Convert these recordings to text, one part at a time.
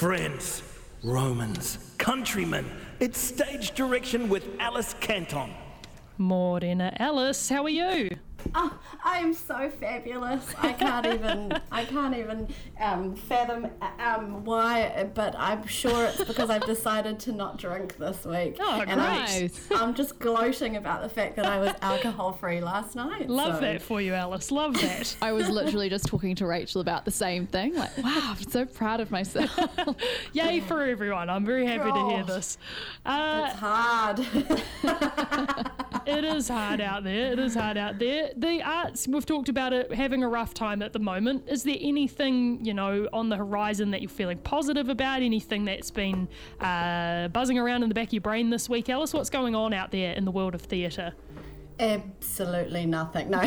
Friends, Romans, countrymen, it's stage direction with Alice Canton. Morena Alice, how are you? Oh, I am so fabulous. I can't even fathom why, but I'm sure it's because I've decided to not drink this week. Oh, and great. I'm just gloating about the fact that I was alcohol-free last night. Love that for you, Alice. Love that. I was literally just talking to Rachel about the same thing. Like, wow, I'm so proud of myself. Yay for everyone. I'm very happy to hear this. It's hard. It is hard out there. It is hard out there. The arts, we've talked about it, having a rough time at the moment. Is there anything, on the horizon that you're feeling positive about? Anything that's been buzzing around in the back of your brain this week, Alice? What's going on out there in the world of theatre? Absolutely nothing. No.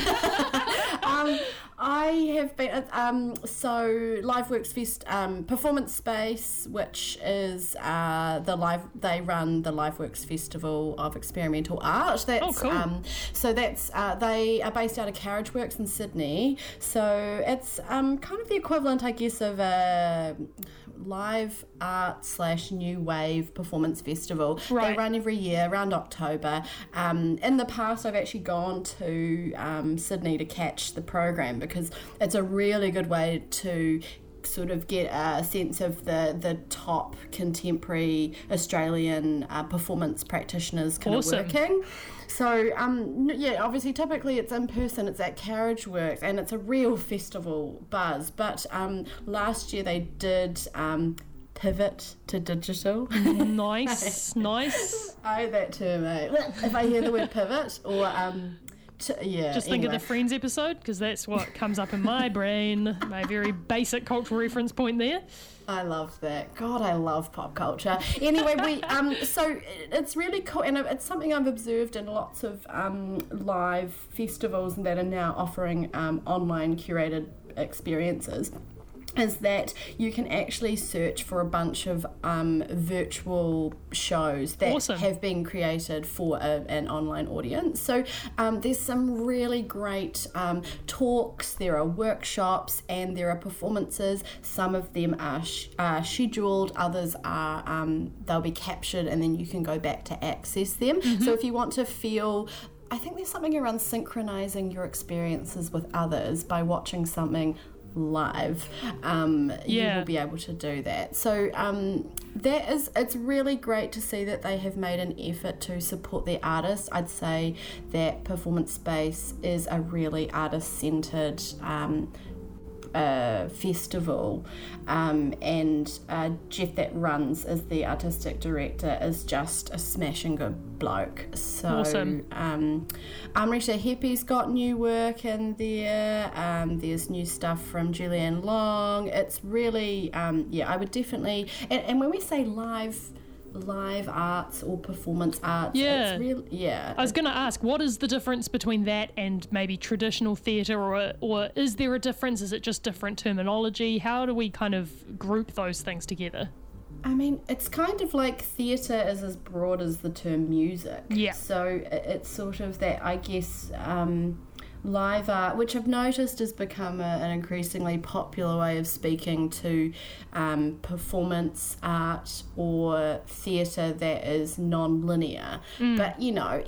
I have been so LiveWorks Fest Performance Space, which is they run the LiveWorks Festival of Experimental Art. That's cool. So that's they are based out of Carriageworks in Sydney. So it's kind of the equivalent, I guess, of a live art / new wave performance festival. Right. They run every year around October. In the past, I've actually gone to Sydney to catch the program because it's a really good way to sort of get a sense of the top contemporary Australian performance practitioners kind of working. So, obviously, typically it's in person, it's at Carriageworks, and it's a real festival buzz. But last year they did pivot to digital. Nice. Oh, that too, mate. If I hear the word pivot or... Just think of the Friends episode, because that's what comes up in my brain. My very basic cultural reference point there. I love that. God, I love pop culture. Anyway, so it's really cool, and it's something I've observed in lots of live festivals that are now offering online curated experiences, is that you can actually search for a bunch of virtual shows that have been created for an online audience. So there's some really great talks, there are workshops, and there are performances. Some of them are scheduled, others are they'll be captured, and then you can go back to access them. Mm-hmm. So if you want to feel... I think there's something around synchronizing your experiences with others by watching something live, you will be able to do that. So it's really great to see that they have made an effort to support their artists. I'd say that Performance Space is a really artist-centered festival, and Jeff that runs as the artistic director is just a smashing good bloke. So Amrita Hepi's got new work in there. There's new stuff from Julianne Long. It's really I would definitely, and when we say live arts or performance arts, it's really, I was going to ask, what is the difference between that and maybe traditional theatre, or is there a difference? Is it just different terminology? How do we kind of group those things together? I mean, it's kind of like theatre is as broad as the term music. Yeah. So it's sort of that, I guess, live art, which I've noticed has become an increasingly popular way of speaking to performance art or theatre that is non-linear. But,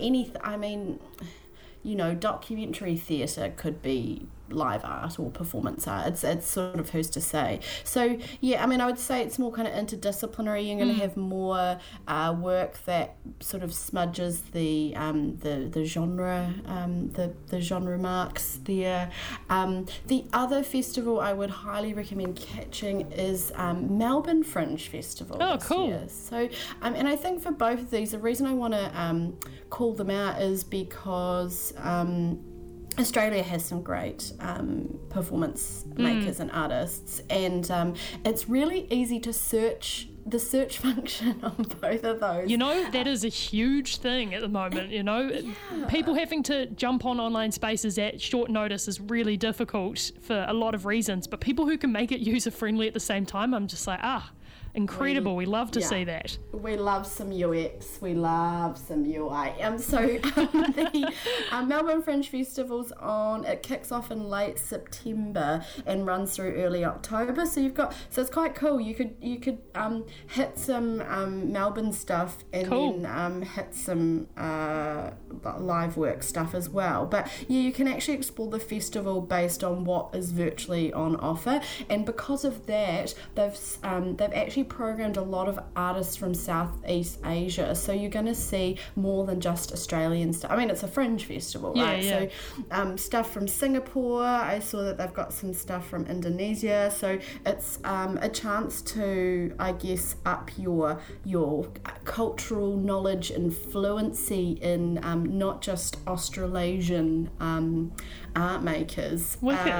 documentary theatre could be live art or performance art. It's sort of who's to say. So I would say it's more kind of interdisciplinary. You're going to have more work that sort of smudges the genre, the genre marks there. The other festival I would highly recommend catching is Melbourne Fringe Festival. Oh, cool. Year. So and I think for both of these, the reason I want to call them out is because Australia has some great performance makers and artists, and it's really easy to search the search function on both of those. That is a huge thing at the moment, People having to jump on online spaces at short notice is really difficult for a lot of reasons, but people who can make it user-friendly at the same time, I'm just like, incredible. We love to see that. We love some UX. We love some UI. The Melbourne Fringe Festival's on. It kicks off in late September and runs through early October. So it's quite cool. You could hit some Melbourne stuff and then hit some live work stuff as well. But yeah, you can actually explore the festival based on what is virtually on offer. And because of that, they've actually programmed a lot of artists from Southeast Asia, so you're going to see more than just Australian stuff. I mean, it's a fringe festival, right? So stuff from Singapore. I saw that they've got some stuff from Indonesia, so it's a chance to, I guess, up your cultural knowledge and fluency in not just Australasian art makers.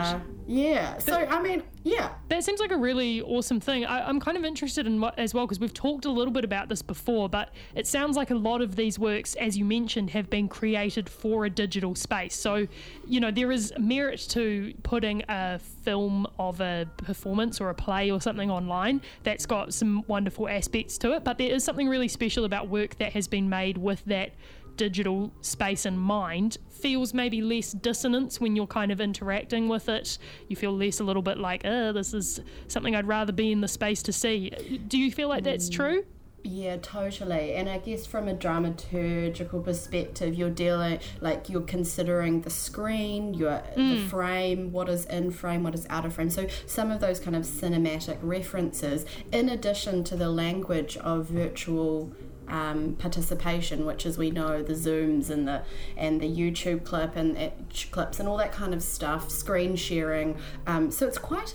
That seems like a really awesome thing. I'm kind of interested in as well, because we've talked a little bit about this before, but it sounds like a lot of these works, as you mentioned, have been created for a digital space. So, there is merit to putting a film of a performance or a play or something online that's got some wonderful aspects to it, but there is something really special about work that has been made with that digital space in mind. Feels maybe less dissonance when you're kind of interacting with it. You feel less a little bit like, this is something I'd rather be in the space to see. Do you feel like that's true? Yeah, totally. And I guess from a dramaturgical perspective, you're considering the screen, the frame, what is in frame, what is out of frame. So some of those kind of cinematic references, in addition to the language of virtual participation, which, as we know, the Zooms and the YouTube clips and all that kind of stuff, screen sharing. So it's quite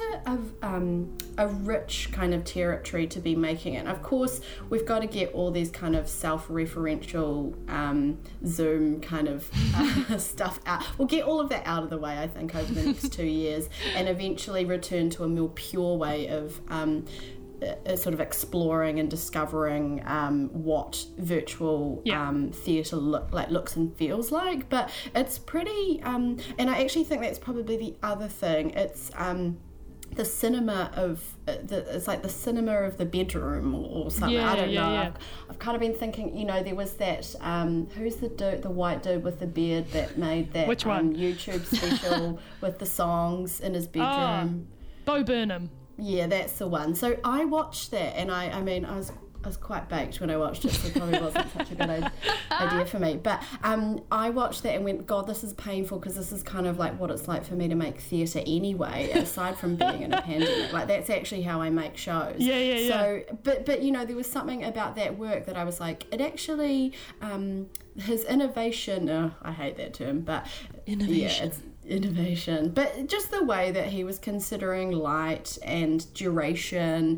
a rich kind of territory to be making it. Of course, we've got to get all these kind of self-referential Zoom kind of stuff out. We'll get all of that out of the way, I think, over the next 2 years, and eventually return to a more pure way of sort of exploring and discovering what virtual theatre looks and feels like. But it's pretty and I actually think that's probably the other thing. It's the cinema of it's like the cinema of the bedroom or something. I don't know. I've kind of been thinking, there was that who's the white dude with the beard that made that Which one? YouTube special with the songs in his bedroom. Bo Burnham. Yeah, that's the one. So I watched that, and I mean, I was quite baked when I watched it, so it probably wasn't such a good idea for me. But I watched that and went, God, this is painful, because this is kind of like what it's like for me to make theatre anyway, aside from being in a pandemic. Like, that's actually how I make shows. So, but there was something about that work that I was like, it actually, his innovation, I hate that term, but innovation. Yeah, it's innovation, but just the way that he was considering light and duration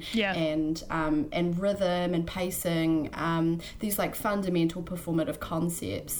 and rhythm and pacing, these like fundamental performative concepts.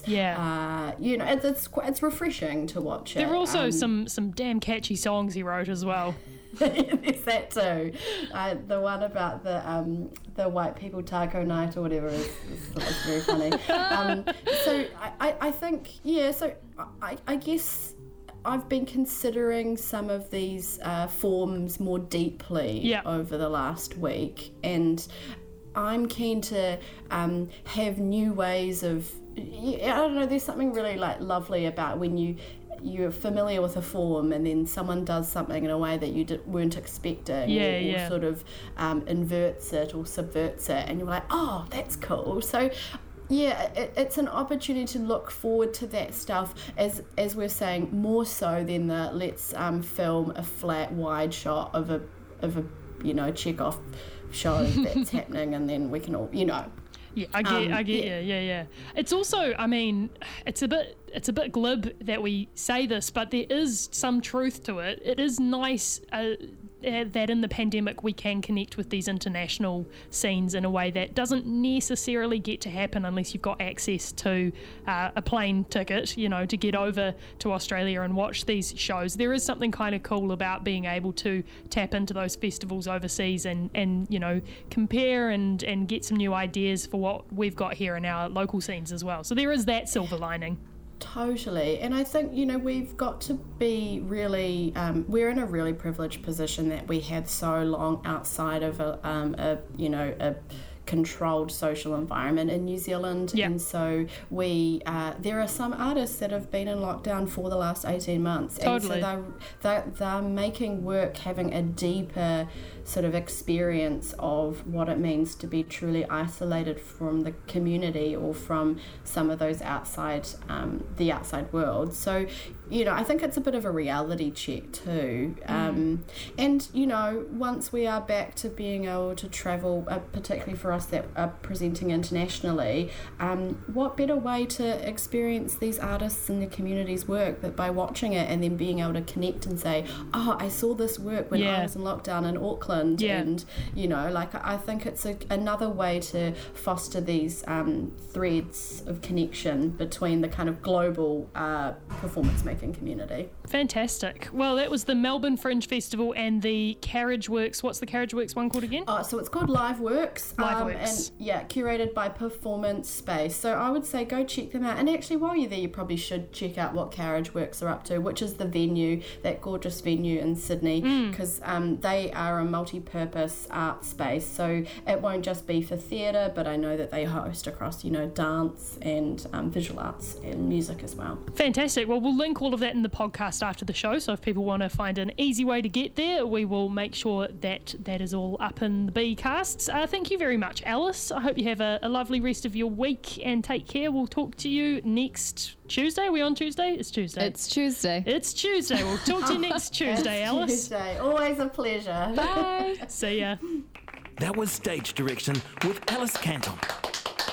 It's refreshing to watch. There are also some damn catchy songs he wrote as well. There's that too. The one about the white people taco night or whatever is very funny. So I think so I guess I've been considering some of these forms more deeply over the last week, and I'm keen to have new ways of, I don't know, there's something really like lovely about when you're familiar with a form and then someone does something in a way that you weren't expecting, or sort of inverts it or subverts it, and you're like, oh, that's cool. So it's an opportunity to look forward to that stuff, as we're saying, more so than the let's film a flat wide shot of a Chekhov show that's happening, and then we can all Yeah, I get you. Yeah. It's also, I mean, it's a bit glib that we say this, but there is some truth to it. It is nice that in the pandemic we can connect with these international scenes in a way that doesn't necessarily get to happen unless you've got access to a plane ticket, to get over to Australia and watch these shows. There is something kind of cool about being able to tap into those festivals overseas and compare and get some new ideas for what we've got here in our local scenes as well. So there is that silver lining. Totally. And I think, we've got to be really, we're in a really privileged position that we had so long outside of a controlled social environment in New Zealand. Yeah. And so there are some artists that have been in lockdown for the last 18 months. Totally. And so they're making work having a deeper sort of experience of what it means to be truly isolated from the community or from some of those outside, the outside world. So, I think it's a bit of a reality check too. And, once we are back to being able to travel, particularly for us that are presenting internationally, what better way to experience these artists and the community's work but by watching it and then being able to connect and say, oh, I saw this work when I was in lockdown in Auckland. And, I think it's another way to foster these threads of connection between the kind of global performance-making community. Fantastic. Well, that was the Melbourne Fringe Festival and the Carriage Works. What's the Carriage Works one called again? So it's called Live Works. Liveworks. And curated by Performance Space. So I would say go check them out. And actually, while you're there, you probably should check out what Carriage Works are up to, which is the venue, that gorgeous venue in Sydney, because they are a multi-purpose art space. So it won't just be for theatre, but I know that they host across, dance and visual arts and music as well. Fantastic. Well, we'll link all of that in the podcast after the show. So if people want to find an easy way to get there, we will make sure that that is all up in the B-casts. Thank you very much, Alice. I hope you have a lovely rest of your week and take care. We'll talk to you next Tuesday. Are we on Tuesday? It's Tuesday. It's Tuesday. It's Tuesday. We'll talk to you next Tuesday, Alice. Tuesday. Always a pleasure. Bye. See ya. That was Stage Direction with Alice Canton.